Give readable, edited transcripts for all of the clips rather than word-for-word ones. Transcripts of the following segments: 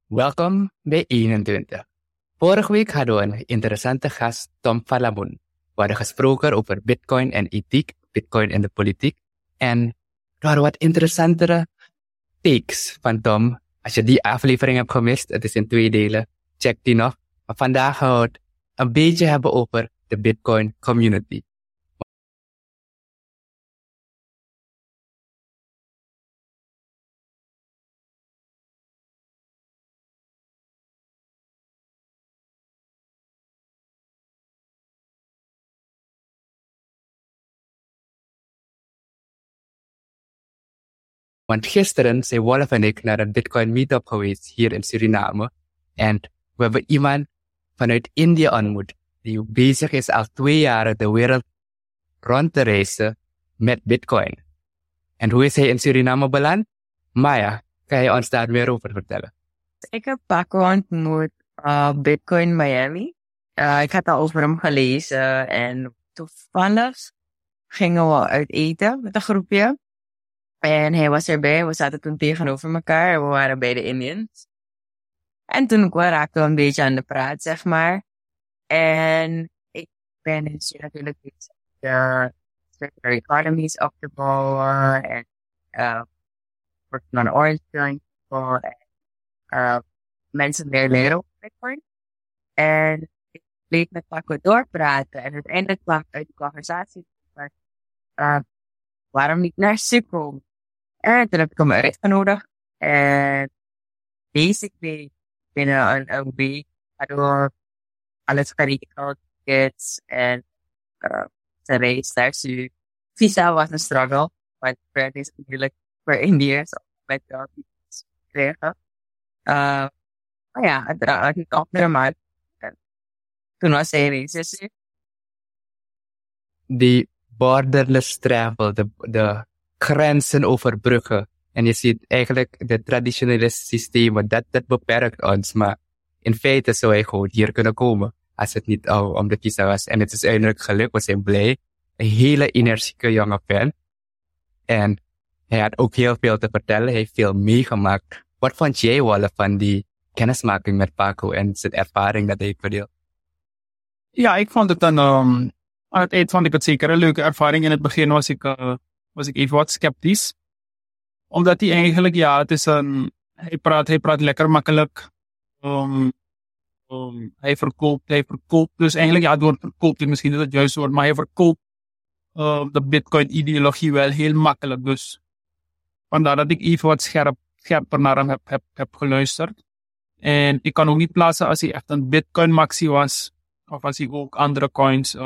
Welkom bij 21. Vorige week hadden we een interessante gast, Tom Falamun. We hadden gesproken over Bitcoin en ethiek, Bitcoin en de politiek. En er waren wat interessantere takes van Tom. Als je die aflevering hebt gemist, het is in 2 delen, check die nog. Maar vandaag gaan we het een beetje hebben over de Bitcoin community. Want gisteren zijn Wolf en ik naar een Bitcoin meetup geweest hier in Suriname. En we hebben iemand vanuit India ontmoet die bezig is al 2 jaar de wereld rond te reizen met Bitcoin. En hoe is hij in Suriname beland? Maya, kan je ons daar meer over vertellen? Ik heb Paco ontmoet Bitcoin Miami. Ik had al over hem gelezen en toevallig gingen we uit eten met een groepje. En hij was erbij. We zaten toen tegenover elkaar en we waren bij de Indians. En toen raakten we een beetje aan de praat, zeg maar. En ik ben natuurlijk bezig de circular economies op te bouwen. En working on orange peeling en mensen meer leren over Bitcoin. En ik bleef met Paco doorpraten. En uiteindelijk kwam uit de conversatie waarom niet naar Suk komen. En toen heb ik hem uitgenodigd. En basically binnen een week hadden we alles geregeld, tickets en zijn reis naar Suk. Visa was een struggle, want het is natuurlijk voor Indiërs met visas krijgen. Maar ja, het ging op normaal. Toen was hij reis. Die borderless travel, de grenzen overbruggen. En je ziet eigenlijk de traditionele systemen, dat beperkt ons. Maar in feite zou hij gewoon hier kunnen komen als het niet al om de visa was. En het is eindelijk gelukt, we zijn blij. Een hele energieke jonge fan. En hij had ook heel veel te vertellen, hij heeft veel meegemaakt. Wat vond jij, Wolle, van die kennismaking met Paco en zijn ervaring dat hij verdeelt? Ja, ik vond het aan het eind vond ik het zeker een leuke ervaring. In het begin was ik even wat sceptisch. Omdat hij eigenlijk, het is hij praat lekker makkelijk. Hij verkoopt. Dus eigenlijk, het woord verkoopt is misschien niet het juiste woord, maar hij verkoopt de Bitcoin-ideologie wel heel makkelijk. Dus vandaar dat ik even wat scherper naar hem heb geluisterd. En ik kan ook niet plaatsen als hij echt een Bitcoin-maxi was. Of als hij ook andere coins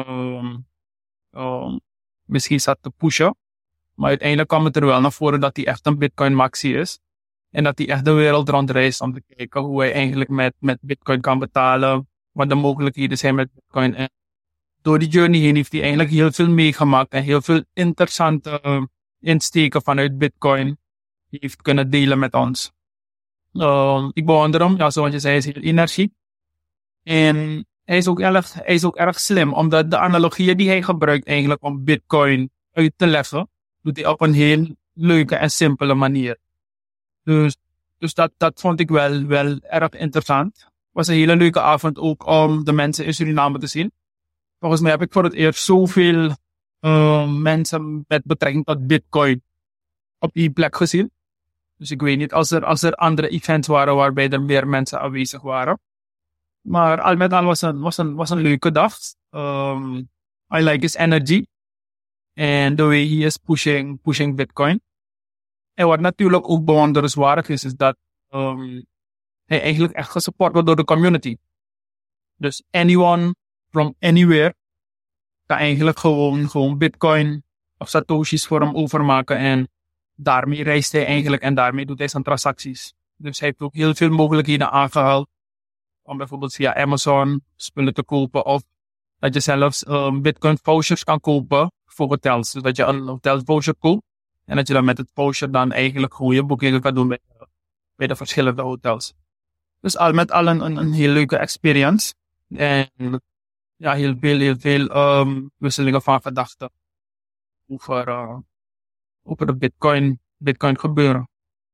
misschien zat te pushen. Maar uiteindelijk kwam het er wel naar voren dat hij echt een Bitcoin maxi is. En dat hij echt de wereld rondreist om te kijken hoe hij eigenlijk met Bitcoin kan betalen. Wat de mogelijkheden zijn met Bitcoin. En door die journey heen heeft hij eigenlijk heel veel meegemaakt. En heel veel interessante insteken vanuit Bitcoin heeft kunnen delen met ons. Ik bewonder hem. Zoals je zei, hij is heel energiek. En hij is ook erg slim. Omdat de analogieën die hij gebruikt eigenlijk om Bitcoin uit te leggen, doet hij op een heel leuke en simpele manier. Dus dat vond ik wel erg interessant. Het was een hele leuke avond ook om de mensen in Suriname te zien. Volgens mij heb ik voor het eerst zoveel mensen met betrekking tot Bitcoin op die plek gezien. Dus ik weet niet als er andere events waren waarbij er meer mensen aanwezig waren. Maar al met al was een leuke dag. I like his energy. And the way he is pushing Bitcoin. En wat natuurlijk ook bewonderenswaardig is dat hij eigenlijk echt gesupport wordt door de community. Dus anyone from anywhere kan eigenlijk gewoon Bitcoin of Satoshis voor hem overmaken. En daarmee reist hij eigenlijk en daarmee doet hij zijn transacties. Dus hij heeft ook heel veel mogelijkheden aangehaald om bijvoorbeeld via Amazon spullen te kopen of dat je zelfs Bitcoin vouchers kan kopen voor hotels. Dus dat je een hotel voucher koopt en dat je dan met het voucher dan eigenlijk goede boekingen kan doen bij de verschillende hotels. Dus al met al een heel leuke experience. En ja, heel veel wisselingen van gedachten over de Bitcoin gebeuren.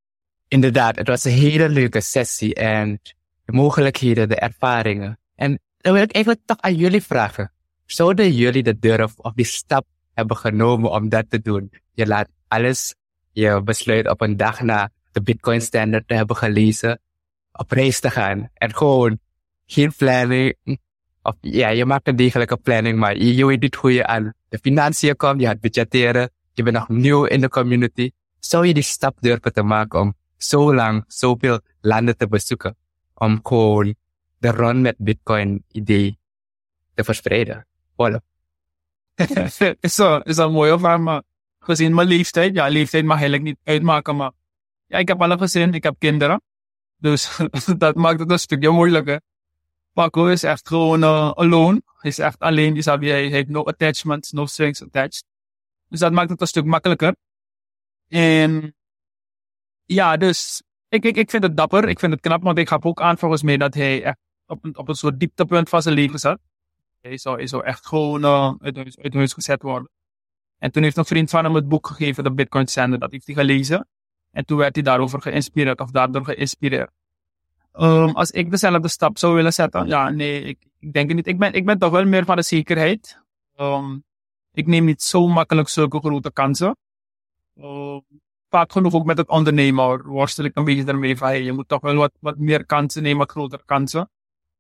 Inderdaad, het was een hele leuke sessie en de mogelijkheden, de ervaringen. En dan wil ik eigenlijk toch aan jullie vragen. Zouden jullie de durf of die stap hebben genomen om dat te doen? Je laat alles, je besluit op een dag na de Bitcoin Standard te hebben gelezen, op reis te gaan en gewoon geen planning. Of ja, je maakt een degelijke planning, maar je weet niet hoe je aan de financiën komt, je gaat budgetteren, je bent nog nieuw in de community. Zou je die stap durven te maken om zo lang, zoveel landen te bezoeken, om gewoon de run met Bitcoin idee te verspreiden? Voilà. is een mooie vraag, maar gezien mijn leeftijd, ja, leeftijd mag eigenlijk niet uitmaken, maar ja, ik heb al een gezin, ik heb kinderen, dus dat maakt het een stukje moeilijker. Paco is echt gewoon alone, hij is echt alleen, dus hij heeft no attachments, no strings attached. Dus dat maakt het een stuk makkelijker. En ja, dus ik vind het dapper, ik vind het knap, want ik gaf ook aan volgens mij dat hij echt op een soort dieptepunt van zijn leven zat. Hij zou echt gewoon uit huis gezet worden. En toen heeft een vriend van hem het boek gegeven, de Bitcoin Standard, dat heeft hij gelezen. En toen werd hij daardoor geïnspireerd. Als ik dezelfde stap zou willen zetten, ja, nee, ik denk het niet. Ik ben toch wel meer van de zekerheid. Ik neem niet zo makkelijk zulke grote kansen. Vaak genoeg ook met het ondernemen worstel ik een beetje ermee van, je moet toch wel wat meer kansen nemen, grotere kansen.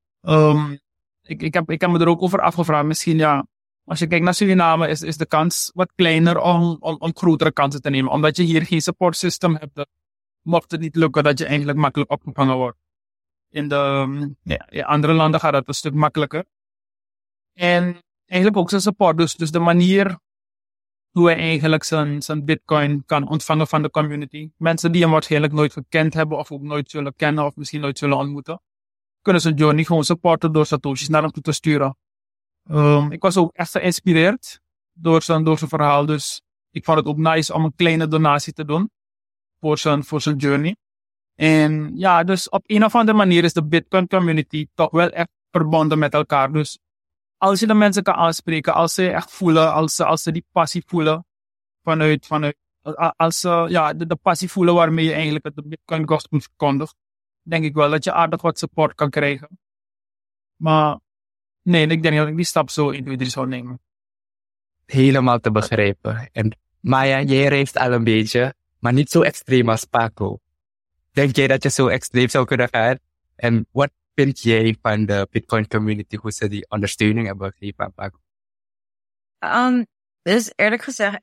Ik heb me er ook over afgevraagd, misschien ja, als je kijkt naar Suriname is de kans wat kleiner om grotere kansen te nemen. Omdat je hier geen support system hebt, dat mocht het niet lukken dat je eigenlijk makkelijk opgevangen wordt. In andere landen gaat dat een stuk makkelijker. En eigenlijk ook zijn support, dus de manier hoe hij eigenlijk zijn Bitcoin kan ontvangen van de community. Mensen die hem waarschijnlijk nooit gekend hebben of ook nooit zullen kennen of misschien nooit zullen ontmoeten, kunnen zijn journey gewoon supporten door satoshis naar hem toe te sturen. Ik was ook echt geïnspireerd door zijn verhaal, dus ik vond het ook nice om een kleine donatie te doen voor zijn journey. En ja, dus op een of andere manier is de Bitcoin community toch wel echt verbonden met elkaar. Dus als je de mensen kan aanspreken, als ze echt voelen, als ze die passie voelen als ze de passie voelen waarmee je eigenlijk de Bitcoin gospel verkondigt, denk ik wel dat je aardig wat support kan krijgen. Maar nee, ik denk dat ik die stap zo individueel zou nemen. Helemaal te begrijpen. En Maya, jij reist al een beetje, maar niet zo extreem als Paco. Denk jij dat je zo extreem zou kunnen gaan? En wat vind jij van de Bitcoin community, hoe ze die ondersteuning hebben gegeven aan Paco? Dus eerlijk gezegd,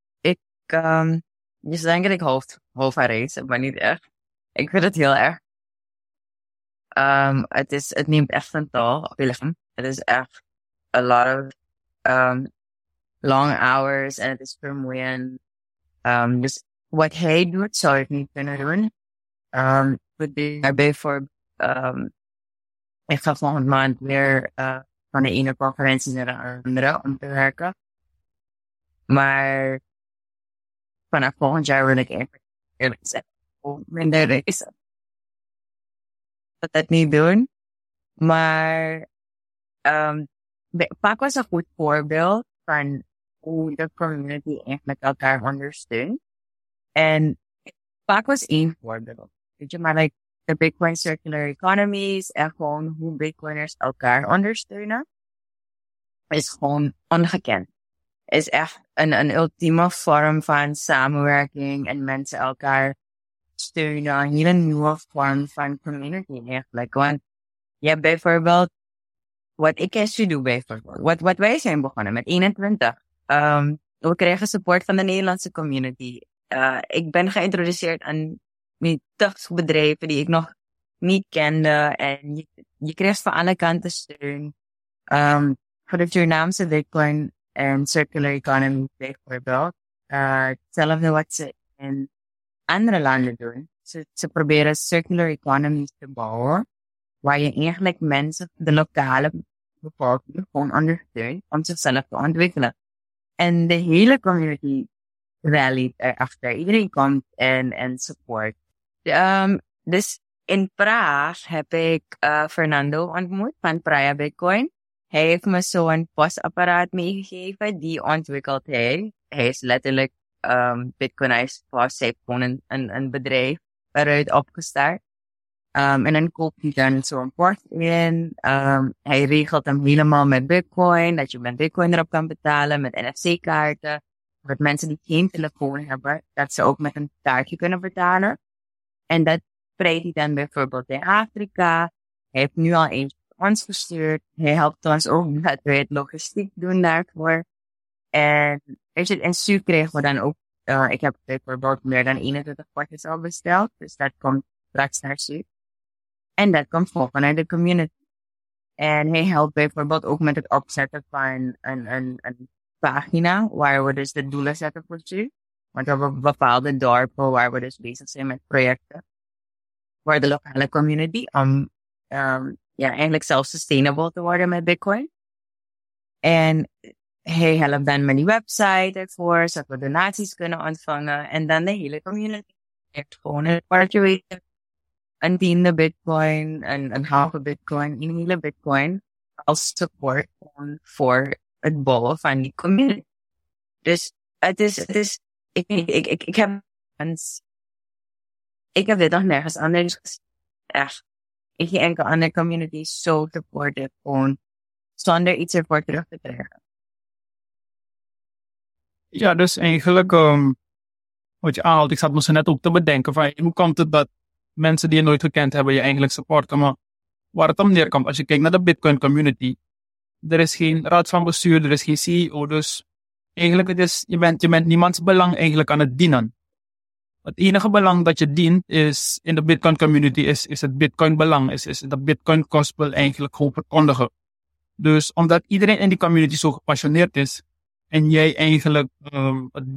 je zou denken dat ik half haar race, maar niet echt. Ik vind het heel erg. Het neemt echt een toll op je lichaam. Het is echt a lot of long hours en het is vermoeiend. Dus wat hij doet, zou ik niet kunnen doen. Daarbij voor, ik ga volgende maand weer van de ene conferentie naar de andere om te werken. Maar vanaf volgend jaar wil ik eerlijk gezegd minder reizen. Dat niet doen. Maar Paco is een goed voorbeeld van hoe de community eigenlijk elkaar ondersteunt. En Paco is één voorbeeld. Weet je, maar like de Bitcoin Circular Economies en gewoon hoe Bitcoiners elkaar ondersteunen, is gewoon ongekend. Is echt een ultieme vorm van samenwerking en mensen elkaar steunen. Een hele nieuwe vorm van community eigenlijk. Want je hebt bijvoorbeeld, wat ik en Su doe bijvoorbeeld, wat wij zijn begonnen met 21. We kregen support van de Nederlandse community. Ik ben geïntroduceerd aan bedrijven die ik nog niet kende. En je kreeg van alle kanten steun. Voor de Surinaamse Bitcoin en Circular Economy bijvoorbeeld. Hetzelfde wat ze in andere landen doen. Ze proberen circular economies te bouwen. Waar je eigenlijk mensen, de lokale bevolking, gewoon ondersteunt om zichzelf te ontwikkelen. En de hele community rallied erachter. Iedereen komt en support. Dus in Praag heb ik Fernando ontmoet van Praia Bitcoin. Hij heeft me zo'n postapparaat meegegeven. Die ontwikkelt hij. Hij is letterlijk Bitcoinized post. Hij heeft gewoon een bedrijf eruit opgestart. En dan koopt hij dan zo'n port in. Hij regelt hem helemaal met Bitcoin, dat je met Bitcoin erop kan betalen, met NFC-kaarten. Voor mensen die geen telefoon hebben, dat ze ook met een kaartje kunnen betalen. En dat spreidt hij dan bijvoorbeeld in Afrika. Hij heeft nu al eentje voor ons gestuurd. Hij helpt ons ook dat we het logistiek doen daarvoor. En in Su kregen we dan ook, ik heb bijvoorbeeld meer dan 21 portjes al besteld. Dus dat komt straks naar Su. En dat komt vanuit de community. En hij helpt bijvoorbeeld ook met het opzetten van een pagina, waar we dus de doelen zetten voor Su. Want we hebben bepaalde dorpen waar we dus bezig zijn met projecten. Waar de lokale community, eigenlijk self-sustainable te worden met Bitcoin. En hij helpt dan met die website ervoor, zodat we donaties kunnen ontvangen. En dan de hele community heeft gewoon een kwartje weten. Een tiende Bitcoin, een halve Bitcoin, een hele Bitcoin. Als support voor het bouwen van die community. Dus het is, ik heb dit nog nergens anders gezien. Echt. Ik geen enkel andere community zo supportive, gewoon zonder iets ervoor terug te krijgen. Ja, dus eigenlijk, wat je aanhaalt, ik zat me zo net ook te bedenken van, hoe komt het dat mensen die je nooit gekend hebben je eigenlijk supporten, maar waar het om neerkomt, als je kijkt naar de Bitcoin community, er is geen raad van bestuur, er is geen CEO, dus eigenlijk je bent niemands belang eigenlijk aan het dienen. Het enige belang dat je dient is in de Bitcoin community is het Bitcoin belang, is de Bitcoin gospel eigenlijk gewoon verkondigen. Dus omdat iedereen in die community zo gepassioneerd is en jij eigenlijk de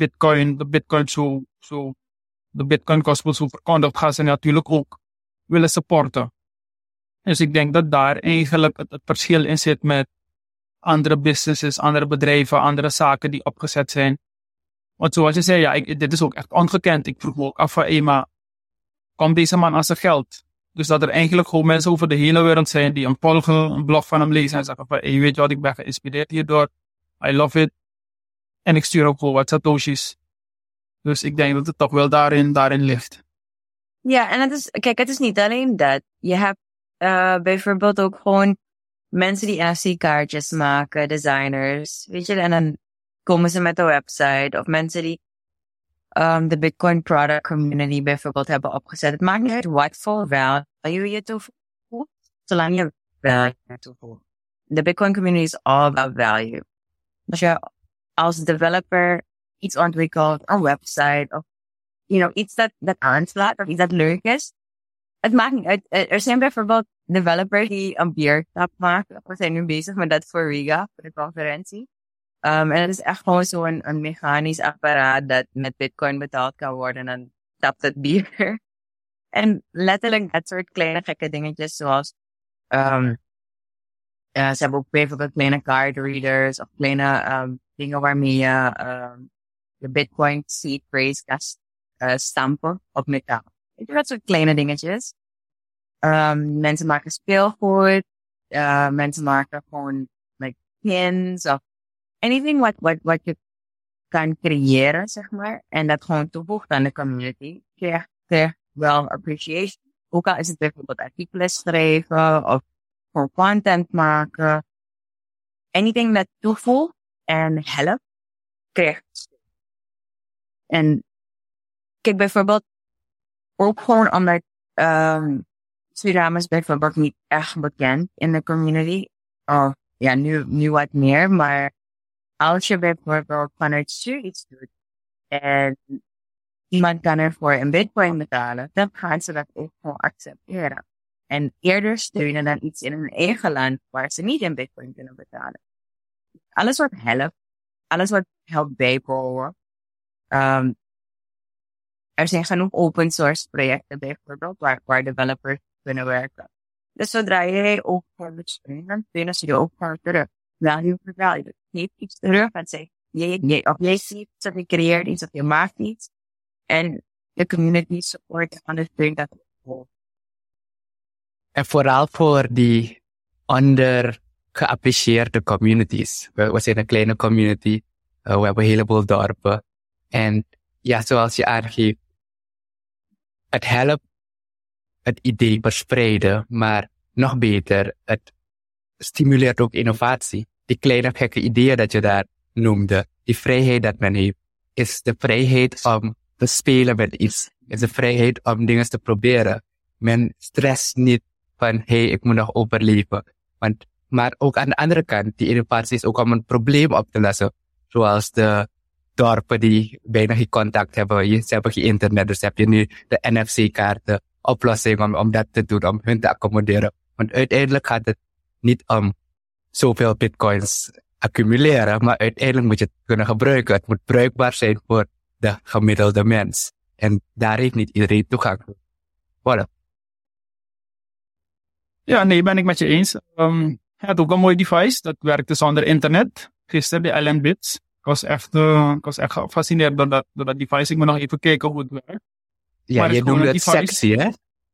Bitcoin gospel zo verkondigt, gaan ze natuurlijk ook willen supporten. Dus ik denk dat daar eigenlijk het verschil in zit met andere businesses, andere bedrijven, andere zaken die opgezet zijn. Want zoals je zei, ja, dit is ook echt ongekend. Ik vroeg me ook af van, maar komt deze man aan zijn geld? Dus dat er eigenlijk gewoon mensen over de hele wereld zijn die hem volgen, een blog van hem lezen en zeggen van, weet je wat, ik ben geïnspireerd hierdoor. I love it. En ik stuur ook gewoon wat satoshis. Dus ik denk dat het toch wel daarin ligt. Ja, en het is niet alleen dat. Je hebt bijvoorbeeld ook gewoon mensen die NFC-kaartjes maken, designers, weet je, en dan komen ze met een website, of mensen die de Bitcoin product community bijvoorbeeld hebben opgezet. Het maakt niet uit wat voor value je toevoegt, zolang je value toevoegt. De Bitcoin community is all about value. Als je als developer iets ontwikkelt, een website, of iets dat aanslaat, of iets dat leuk is, het maakt niet uit. Er zijn bijvoorbeeld developers die een biertap maken. We zijn nu bezig met dat voor Riga, voor de conferentie. En het is echt gewoon zo'n mechanisch apparaat dat met Bitcoin betaald kan worden. En dan tapt het bier. En letterlijk dat soort kleine gekke dingetjes zoals ze hebben ook bijvoorbeeld kleine card readers of kleine dingen waarmee je de Bitcoin seed phrase kan stampen op metaal. Dat soort kleine dingetjes. Mensen maken speelgoed. Mensen maken gewoon like pins of anything wat je kan creëren, zeg maar. En dat gewoon toevoegt aan de community. Krijg wel appreciation. Ook al is het bijvoorbeeld artikelen schrijven of voor content maken. Anything dat toevoegt en helpt, krijgt. En kijk bijvoorbeeld ook gewoon omdat Suriname is bijvoorbeeld niet echt bekend in de community. Of ja, nu wat meer, maar als je bijvoorbeeld vanuit Su iets doet en iemand kan ervoor een Bitcoin betalen, dan gaan ze dat ook gewoon accepteren. En eerder steunen dan iets in hun eigen land waar ze niet in Bitcoin kunnen betalen. Alles wat helpt, alles wat helpt bijbouwen. Er zijn genoeg open source projecten bijvoorbeeld waar developers kunnen werken. Dus zodra jij ook voor het steunen, dan steunen ze je ook voor terug. Value for value. Dus geef iets terug en zeg, jij ziet iets of je creëert iets of je maakt iets. En de community support ondersteunt dat ook. En vooral voor die ondergeapprecieerde communities. We zijn een kleine community. We hebben een heleboel dorpen. En ja, zoals je aangeeft, het helpt het idee verspreiden, maar nog beter, het stimuleert ook innovatie. Die kleine gekke ideeën dat je daar noemde, die vrijheid dat men heeft, is de vrijheid om te spelen met iets. Is de vrijheid om dingen te proberen. Men stresst niet van, ik moet nog overleven. Maar ook aan de andere kant, die innovatie is ook om een probleem op te lossen. Zoals de dorpen die bijna geen contact hebben. Ze hebben geen internet, dus heb je nu de NFC-kaarten, oplossing om dat te doen, om hun te accommoderen. Want uiteindelijk gaat het niet om zoveel bitcoins accumuleren, maar uiteindelijk moet je het kunnen gebruiken. Het moet bruikbaar zijn voor de gemiddelde mens. En daar heeft niet iedereen toegang toe. Voilà. Ja, nee, ben ik met je eens. Hij had ook een mooi device, dat werkte zonder internet. Gisteren bij Allen Bits. Ik was echt gefascineerd door dat device. Ik moet nog even kijken hoe het werkt. Ja, je noemde het sexy, hè?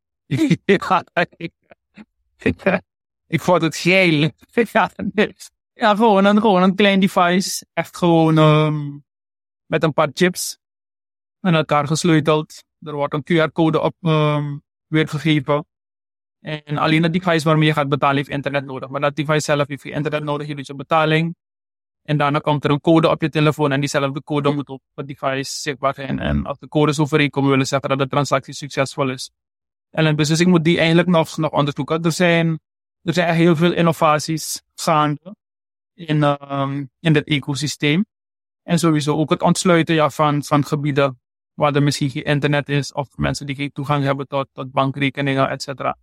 Ik vond het geil. Ja, gewoon een klein device. Echt gewoon met een paar chips aan elkaar gesleuteld. Er wordt een QR-code op weergegeven. En alleen het device waarmee je gaat betalen heeft internet nodig. Maar dat device zelf heeft geen internet nodig. Je doet je betaling. En daarna komt er een code op je telefoon. En diezelfde code moet op het device zichtbaar zijn. En als de codes overeenkomen, willen zeggen dat de transactie succesvol is. En dus ik moet die eigenlijk nog onderzoeken. Er zijn heel veel innovaties gaande in dit ecosysteem. En sowieso ook het ontsluiten van gebieden waar er misschien geen internet is. Of mensen die geen toegang hebben tot bankrekeningen, et cetera.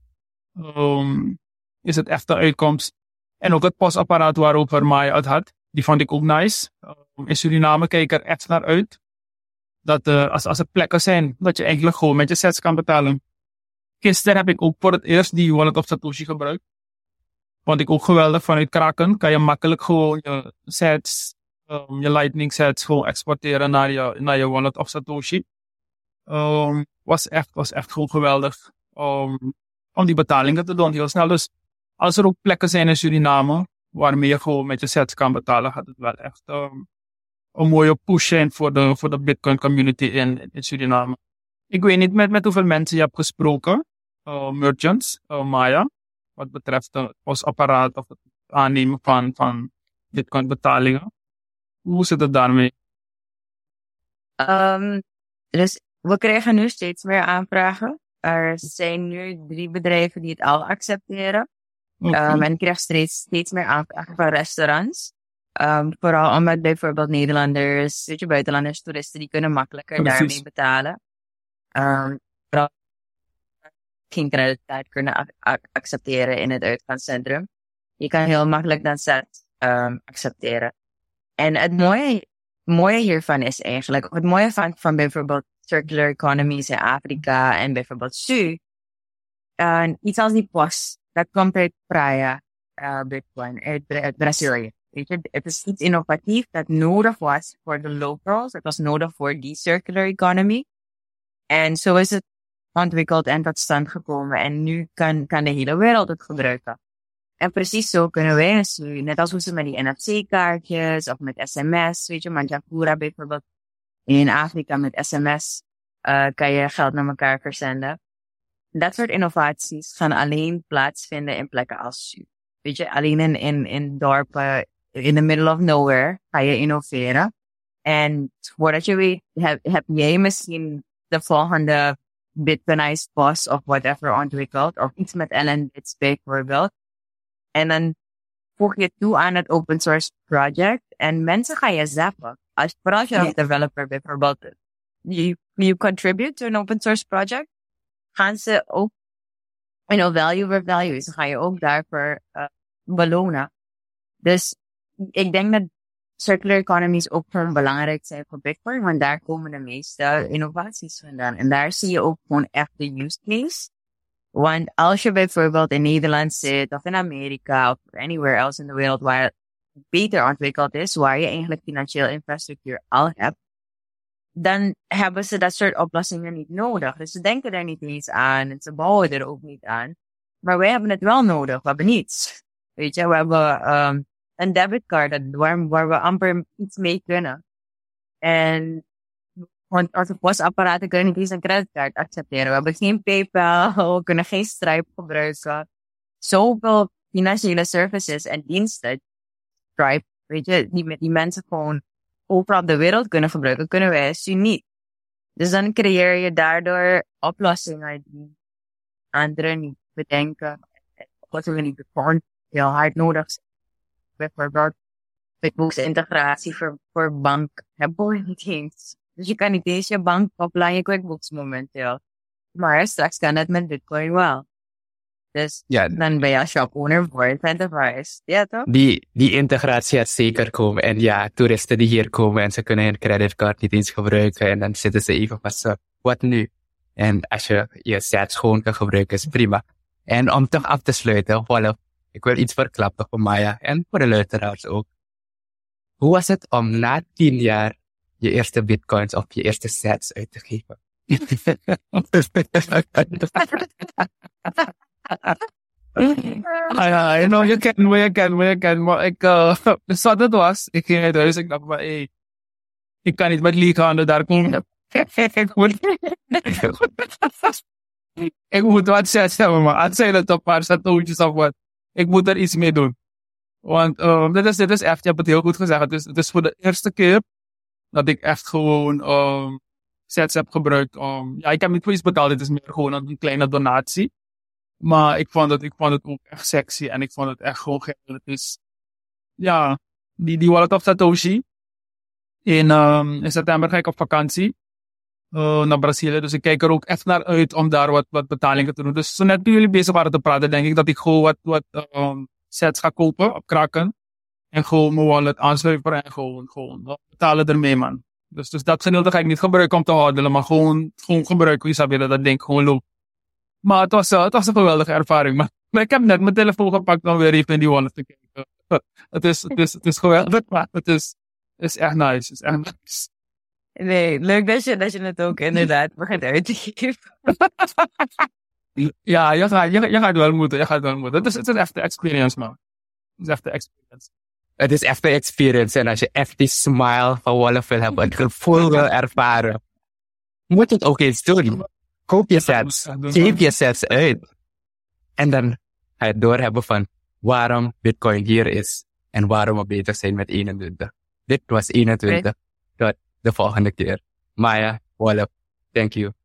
Is het echt de uitkomst. En ook het postapparaat waarover Maya het had. Die vond ik ook nice. In Suriname kijk ik er echt naar uit. Dat als er plekken zijn, dat je eigenlijk gewoon met je sets kan betalen. Gisteren heb ik ook voor het eerst die wallet of Satoshi gebruikt. Vond ik ook geweldig. Vanuit Kraken kan je makkelijk gewoon je sets, je lightning sets gewoon exporteren naar je wallet of Satoshi. Was echt gewoon geweldig. Om die betalingen te doen heel snel. Dus als er ook plekken zijn in Suriname waarmee je gewoon met je sets kan betalen, gaat het wel echt een mooie push zijn voor de Bitcoin community in Suriname. Ik weet niet met hoeveel mensen je hebt gesproken, merchants, Maya, wat betreft het postapparaat of het aannemen van Bitcoin betalingen. Hoe zit het daarmee? Dus we krijgen nu steeds meer aanvragen. Er zijn nu 3 bedrijven die het al accepteren. Okay. En ik krijg steeds meer aanvragen van restaurants. Vooral omdat bijvoorbeeld Nederlanders, buitenlanders, toeristen, die kunnen makkelijker daarmee betalen. Vooral geen creditcard kunnen accepteren in het uitgaanscentrum. Je kan heel makkelijk dan set accepteren. En het mooie hiervan is eigenlijk, het mooie van bijvoorbeeld circular economies in Afrika en bijvoorbeeld SU, iets als die post, dat komt uit Praia, Bitcoin, uit Brazilië. Weet je, het is iets innovatief dat nodig was voor de locals. Het was nodig voor die circular economy. En zo is het ontwikkeld en tot stand gekomen. En nu kan de hele wereld het gebruiken. En precies zo kunnen wij nu, net als hoe ze met die NFC-kaartjes of met sms, weet je, Manjakura bijvoorbeeld, in Afrika met sms kan je geld naar elkaar verzenden. Dat soort innovaties gaan alleen plaatsvinden in plekken als SU. Weet je, alleen in dorpen, in the middle of nowhere, ga je innoveren. En voordat je weet, heb jij misschien de volgende Bitcoinized post of whatever ontwikkeld, of iets met Allen Bits bijvoorbeeld. En dan voeg je toe aan het open source project en mensen gaan je zappen. Vooral als je als developer bijvoorbeeld, you contribute to an open source project, gaan ze ook, value for value, dus ga je ook daarvoor belonen. Dus ik denk dat circular economies ook gewoon belangrijk zijn voor Bitcoin, want daar komen de meeste innovaties vandaan. En daar zie je ook gewoon echt de use case. Want als je bijvoorbeeld in Nederland zit, of in Amerika, of anywhere else in de wereld waar het beter ontwikkeld is, waar je eigenlijk financiële infrastructuur al hebt, dan hebben ze dat soort oplossingen niet nodig. Dus ze denken er niet eens aan en ze bouwen er ook niet aan. Maar wij hebben het wel nodig. We hebben niets. Weet je, we hebben een debitcard waar we amper iets mee kunnen. En Want onze postapparaten kunnen niet eens een creditcard accepteren. We hebben geen PayPal, we kunnen geen Stripe gebruiken. Zoveel financiële services en diensten, Stripe, weet je, die mensen gewoon overal op de wereld kunnen gebruiken, kunnen wij als niet. Dus dan creëer je daardoor oplossingen die anderen niet bedenken. Wat we niet gewoon heel hard nodig zijn. Bijvoorbeeld QuickBooks integratie voor bank hebben we niet eens. Dus je kan niet eens je bank koppelen aan je QuickBooks momenteel. Maar straks kan het met Bitcoin wel. Dus dan ben je shop owner voor Enterprise. Ja, toch? Die integratie gaat zeker komen. En ja, toeristen die hier komen en ze kunnen hun creditcard niet eens gebruiken. En dan zitten ze even vast, wat nu? En als je je sets gewoon kan gebruiken, is prima. En om toch af te sluiten, ik wil iets verklappen voor Maya en voor de luisteraars ook. Hoe was het om na 10 jaar je eerste bitcoins of je eerste sets uit te geven? I know je kan. Maar dus wat het was, ik ging uit huis, ik dacht van, ik kan niet met leeghandel daar komen. Ik moet wat sets hebben, maar als zij dat een paar satootjes of wat, ik moet er iets mee doen. Want dit is echt, je hebt het heel goed gezegd, het is voor de eerste keer dat ik echt gewoon sets heb gebruikt. Ik heb niet voor iets betaald, het is meer gewoon een kleine donatie. Maar ik vond het ook echt sexy en ik vond het echt gewoon gek. Het is, die wallet of Satoshi. In september ga ik op vakantie naar Brazilië. Dus ik kijk er ook echt naar uit om daar wat betalingen te doen. Dus zo net toen jullie bezig waren te praten, denk ik dat ik gewoon wat sets ga kopen op Kraken. En gewoon mijn wallet aansluiten en gewoon betalen ermee, man. Dus dat gedeelte ga ik niet gebruiken om te houden, maar gewoon gebruiken. Wie zou je dat denk gewoon loopt. Maar het was een geweldige ervaring. Maar ik heb net mijn telefoon gepakt om weer even in die wallet te kijken. Het is geweldig, maar het is echt nice. Het is echt nice. Nee, leuk dat je het ook inderdaad begint uit te geven. Ja, je gaat wel moeten. Het is een echte experience, man. Het is echt een experience. Het is echt een experience. En als je echt die smile van Wolf wil hebben, het gevoel wil ervaren, moet je het ook eens doen. Koop je sets, geef je sets uit. En dan ga je doorhebben van waarom Bitcoin hier is en waarom we bezig zijn met 21. Dit was 21. Tot de volgende keer. Maya, Wolf, thank you.